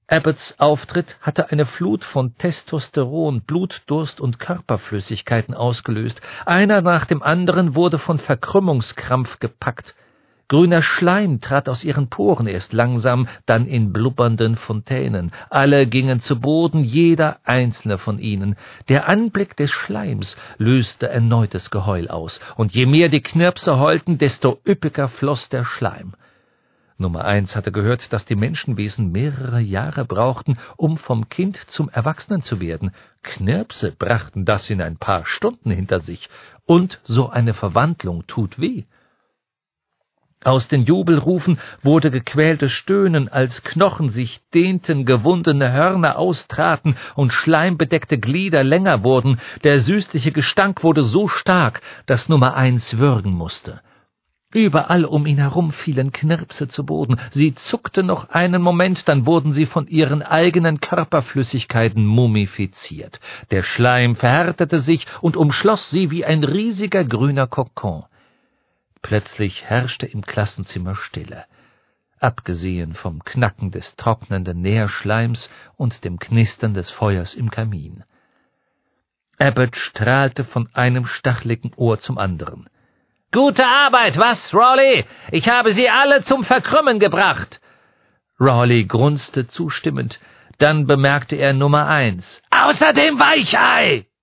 Abbots Auftritt hatte eine Flut von Testosteron, Blutdurst und Körperflüssigkeiten ausgelöst. Einer nach dem anderen wurde von Verkrümmungskrampf gepackt. Grüner Schleim trat aus ihren Poren erst langsam, dann in blubbernden Fontänen. Alle gingen zu Boden, jeder einzelne von ihnen. Der Anblick des Schleims löste erneutes Geheul aus, und je mehr die Knirpse heulten, desto üppiger floss der Schleim. Nummer 1 hatte gehört, dass die Menschenwesen mehrere Jahre brauchten, um vom Kind zum Erwachsenen zu werden. Knirpse brachten das in ein paar Stunden hinter sich, und so eine Verwandlung tut weh. Aus den Jubelrufen wurde gequältes Stöhnen, als Knochen sich dehnten, gewundene Hörner austraten und schleimbedeckte Glieder länger wurden. Der süßliche Gestank wurde so stark, dass Nummer 1 würgen musste. Überall um ihn herum fielen Knirpse zu Boden. Sie zuckten noch einen Moment, dann wurden sie von ihren eigenen Körperflüssigkeiten mumifiziert. Der Schleim verhärtete sich und umschloss sie wie ein riesiger grüner Kokon. Plötzlich herrschte im Klassenzimmer Stille, abgesehen vom Knacken des trocknenden Nährschleims und dem Knistern des Feuers im Kamin. Abbott strahlte von einem stacheligen Ohr zum anderen. »Gute Arbeit, was, Rawley? Ich habe sie alle zum Verkrümmen gebracht!« Rawley grunzte zustimmend. Dann bemerkte er Nummer 1. »Außerdem Weichei!«